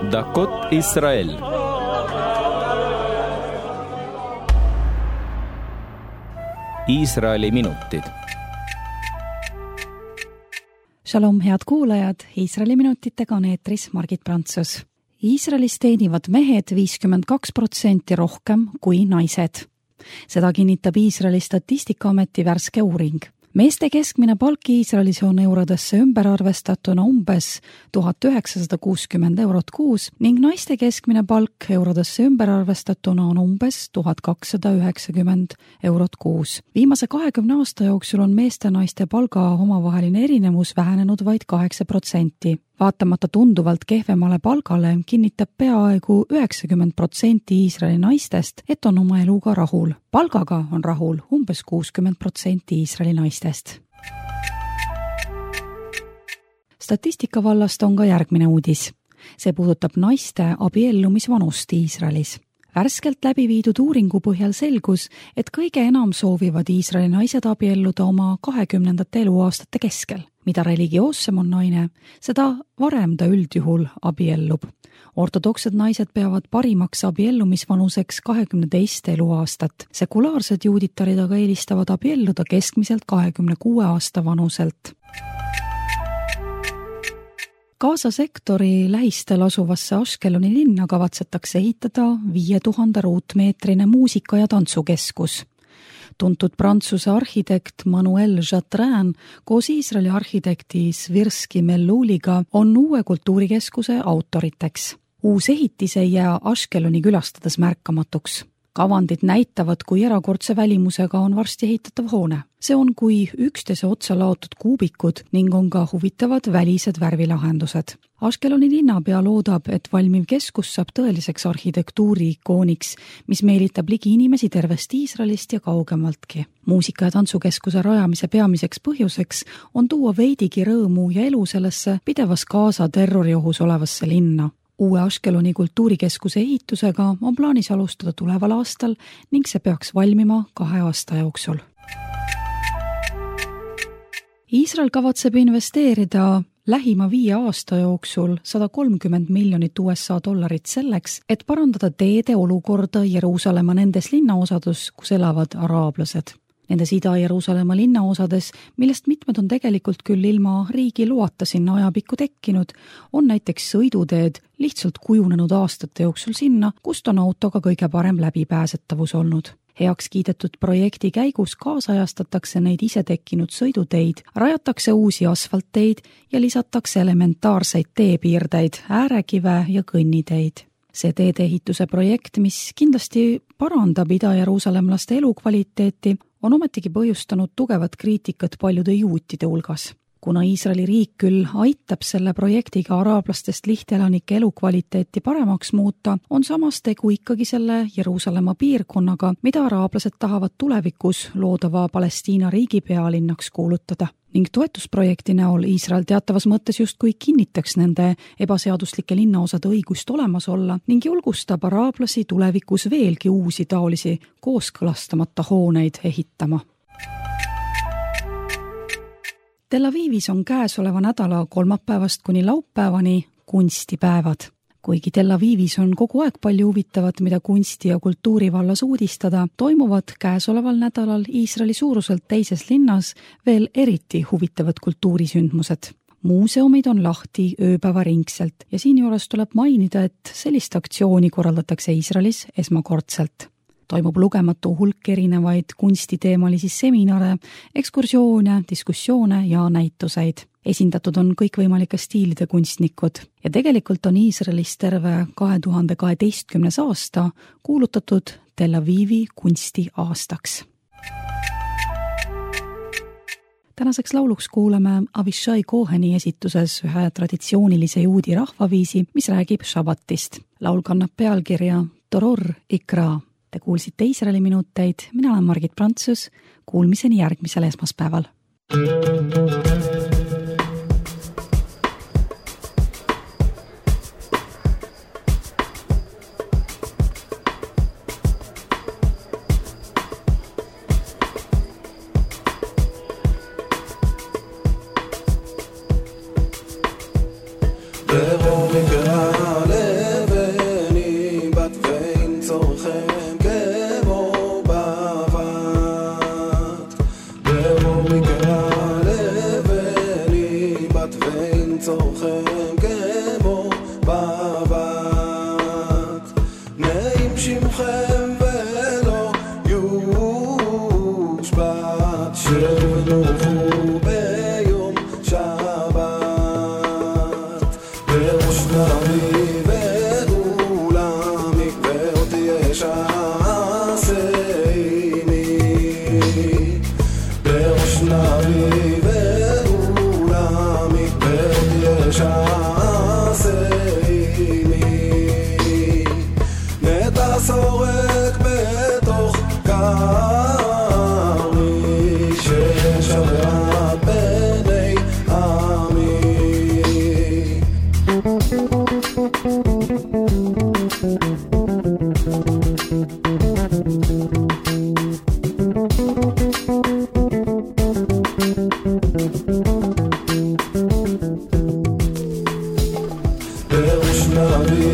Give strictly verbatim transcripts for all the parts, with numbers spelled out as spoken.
דקות ישראל. Iisraeli minutid. Shalom, head kuulajad, Iisraeli minutitega on eetris Margit Prantsus. Iisraelis teenivad mehed viiskümmend kaks protsenti rohkem kui naised. Seda kinnitab Iisraeli Statistikaameti värske uuring. Meeste keskmine palk Iisraelis on eurodesse ümber arvestatuna umbes tuhat üheksasada kuuskümmend eurot kuus ning naiste keskmine palk eurodesse ümber arvestatuna on umbes tuhat kakssada üheksakümmend eurot kuus. Viimase kahekümne aasta jooksul on meeste naiste palga omavaheline erinevus vähenenud vaid kaheksa protsenti. Vaatamata tunduvalt kehvemale palgale kinnitab peaaegu üheksakümmend protsenti Iisraeli naistest, et on oma eluga rahul. Palgaga on rahul umbes kuuskümmend protsenti Iisraeli naistest. Statistika vallast on ka järgmine uudis. See puudutab naiste abiellumisvanust Iisraelis. Värskelt läbi viidud uuringu põhjal selgus, et kõige enam soovivad Iisraeli naised abielluda oma kahekümnendate eluaastate keskel. Mida religioossem on naine, seda varem ta üldjuhul abiellub. Ortodoksed naised peavad parimaks abiellumisvanuseks kahekümne teist eluaastat. Sekulaarsed juuditarid aga eelistavad abielluda keskmiselt kahekümne kuue aasta vanuselt. Gaza sektori lähistel asuvasse Ashkeloni linna kavatsetakse ehitada viie tuhande ruutmeetrine muusika- ja tantsukeskus. Tuntud Prantsuse arhitekt Manuel Jatrin koos Iisraeli arhitekti Svirski Melluliga on uue kultuurikeskuse autoriteks. Uus ehitis ei jää Ashkeloni külastades märkamatuks. Kavandid näitavad, kui erakordse välimusega on varsti ehitatav hoone. See on kui üksteise otsa laotud kuubikud ning on ka huvitavad välised värvilahendused. Ashkeloni linnapea loodab, et valmiv keskus saab tõeliseks arhitektuuri ikooniks, mis meelitab ligi inimesi tervest Iisraelist ja kaugemaltki. Muusika- ja tantsukeskuse rajamise peamiseks põhjuseks on tuua veidigi rõõmu ja elu sellesse pidevas Gaza terroriohus olevasse linna. Uue Ashkeloni kultuurikeskuse ehitusega on plaanis alustada tuleval aastal ning see peaks valmima kahe aasta jooksul. Iisrael kavatseb investeerida lähima viie aasta jooksul sada kolmkümmend miljonit U S A dollarit selleks, et parandada teede olukorda Jeruusalemma nendes linnaosadus, kus elavad araablased. Nendes Ida-Jeruusalemma linnaosades, millest mitmed on tegelikult küll ilma riigi loata sinna ajapikku tekkinud, on näiteks sõiduteed lihtsalt kujunenud aastate jooksul sinna, kust on autoga kõige parem läbipääsetavus olnud. Heaks kiidetud projekti käigus kaasajastatakse neid ise tekkinud sõiduteid, rajatakse uusi asfaltteid ja lisatakse elementaarseid teepiirdeid, äärekive ja kõnniteid. See teedeehituse projekt, mis kindlasti parandab Ida-Jeruusalemlaste elukvaliteeti, on ometigi põhjustanud tugevat kriitikat paljude juutide hulgas. Kuna Iisraeli riik küll aitab selle projektiga araablastest lihtelanike elukvaliteeti paremaks muuta, on samas tegu ikkagi selle Jeruusalemma piirkonnaga, mida araablased tahavad tulevikus loodava Palestiina riigi pealinnaks kuulutada. Ning toetusprojekti näol Iisrael teatavas mõttes justkui kinnitaks nende ebaseaduslike linnaosade õigust olemas olla ning julgustab araablasi tulevikus veelgi uusi taolisi kooskõlastamata hooneid ehitama. Tel Avivis on käesoleva nädala kolmapäevast kuni laupäevani kunstipäevad. Kuigi Tel Avivis on kogu aeg palju huvitavat, mida kunsti ja kultuuri vallas uudistada, toimuvad käesoleval nädalal Iisraeli suuruselt teises linnas veel eriti huvitavad kultuurisündmused. Muuseumid on lahti ööpäevaringselt ja siinjuures tuleb mainida, et sellist aktsiooni korraldatakse Iisraelis esmakordselt. Toimub lugematu hulk erinevaid kunstiteemalisi seminare, ekskursioone, diskussioone ja näituseid. Esindatud on kõikvõimalike stiilide kunstnikud ja tegelikult on Iisraelis terve kahe tuhande kaheteistkümnes aasta kuulutatud Tel Avivi kunstiaastaks. Tänaseks lauluks kuulame Avishai Koheni esituses ühe traditsioonilise juudi rahvaviisi, mis räägib šabatist. Laul kannab pealkirja Toror Ikra. Te kuulsite Iisraeli minuteid, mina olen Margit Prantsus, kuulmiseni järgmisel esmaspäeval. Toror Ikra ואין צורכם כמו בבת נעים שמכם ולא יושבת שבנוחו ביום שבת בראש נבי ואולמי ועוד יש בראש נבי ואולמי ועוד יש עשייני נטע סורק בתוך קרמי ששברה בני עמי בראש נבי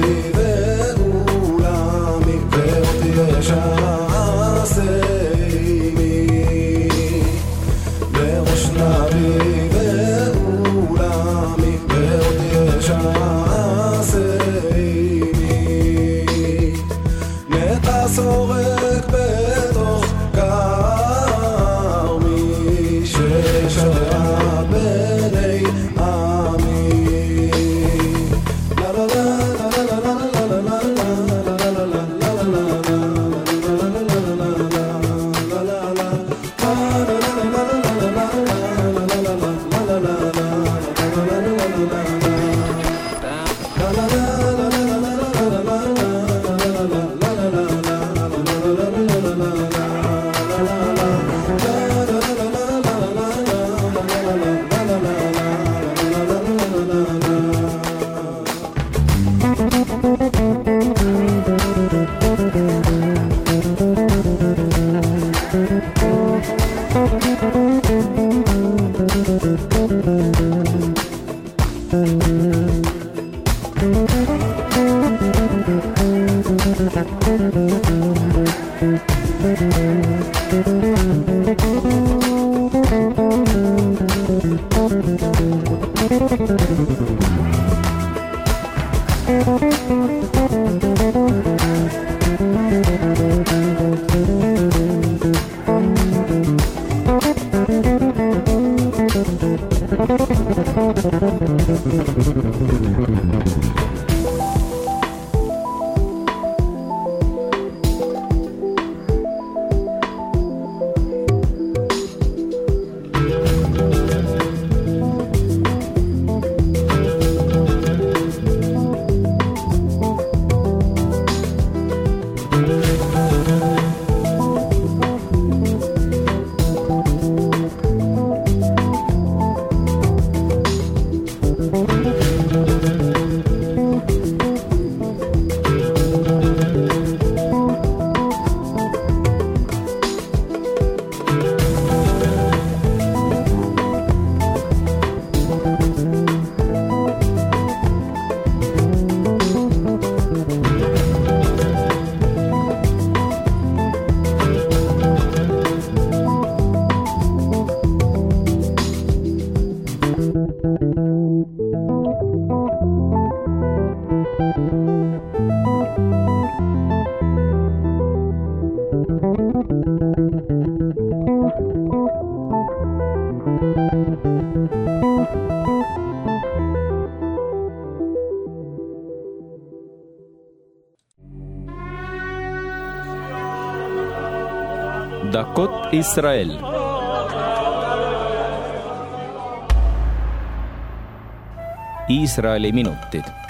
ואולמי ועוד יש עשייני בראש נבי ואולמי ועוד יש עשייני נטע סורק בתוך כרמי ששברה בני עמי la la la la la la la la דקות ישראל. Iisraeli minutid.